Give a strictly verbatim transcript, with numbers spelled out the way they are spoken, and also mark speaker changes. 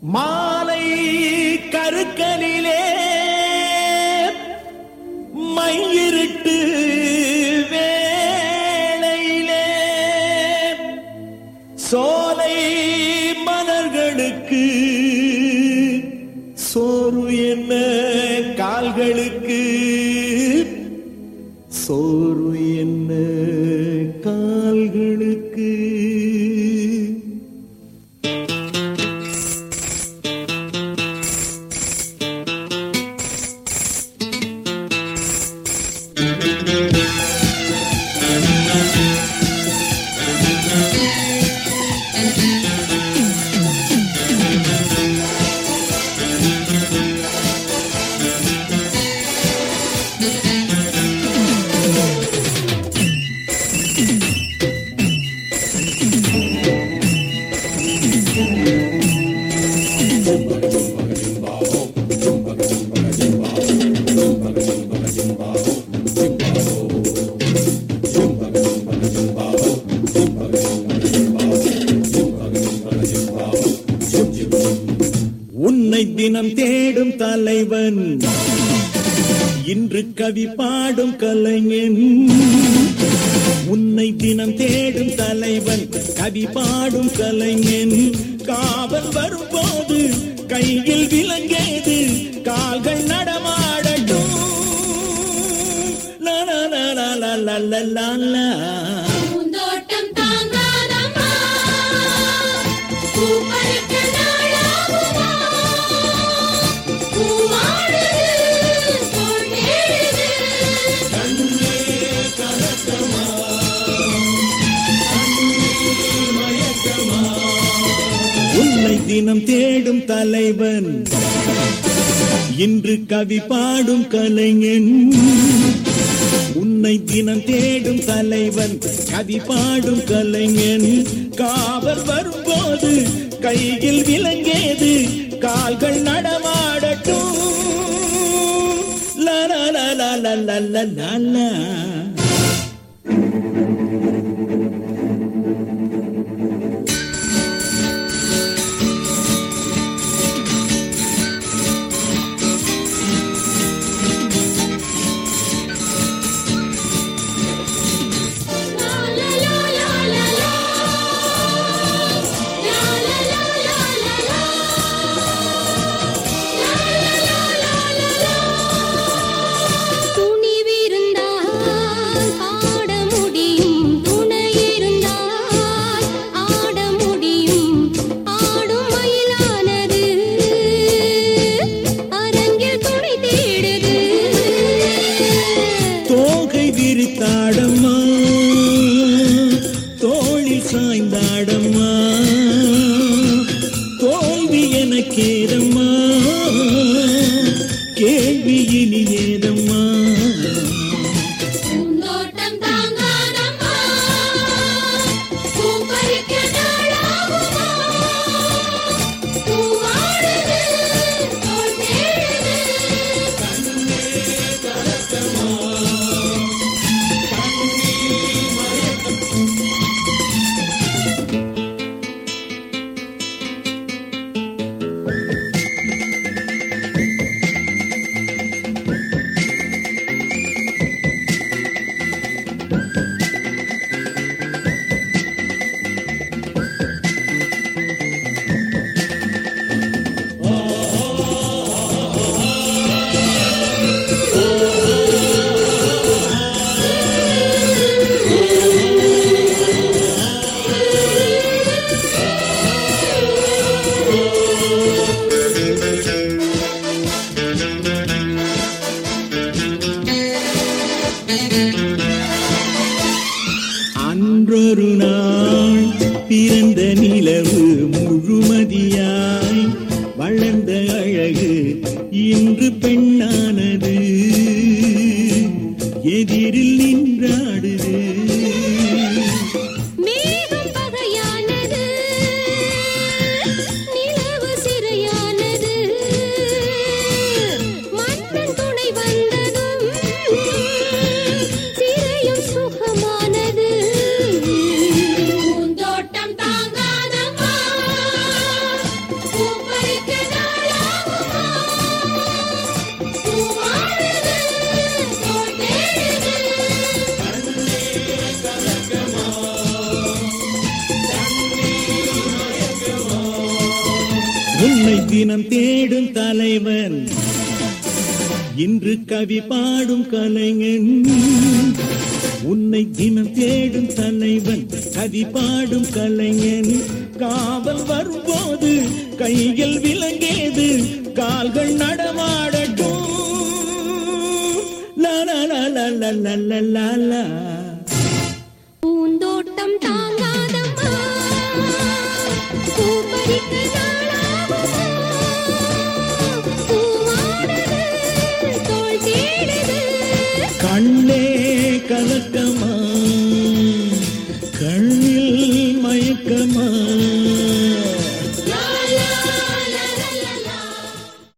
Speaker 1: மாலை கருக்கலிலே மையிருட்டு வேளையிலே சோலை மலர்களுக்கு சோறு என்ன கால்களுக்கு சோறு என்ன கால்களுக்கு. உன்னை தினம் தேடும் தலைவன் இன்று கவி பாடும் கலைஞன். உன்னை தினம் தேடும் தலைவன் கவி பாடும் கலைஞன். காவல் வரும்போது கையில் விலங்கேது கால்கள் நடமாடட்டும். லலலலலலலலலா. உன்னை தினம் தேடும் தலைவன் இன்று கவி பாடும் கலைஞன். உன்னை தினம் தேடும் தலைவன் கவி பாடும் கலைஞன். காவல் வரும்போது கையில் விலங்கேது கால்கள் நடமாடட்டும். லலலலலலலலா. விரித்தாடம்மா தோளில் சாய்ந்தாடம்மா தோல்வி எனக்கேதம்மா கேள்வி இனி ஏதம்மா. உன்னை தினம் தேடும் தலைவன் இன்று கவி பாடும் கலைஞன். உன்னை தினம் தேடும் தலைவன் கவி பாடும் கலைஞன். காவல் வரும்போது கையில் விலங்கேது கால்கள் நடமாடட்டும். லா லா லா லா லா லா லா லா.
Speaker 2: பூந்தோட்டம் தாங்காதம்மா பூ பறிக்க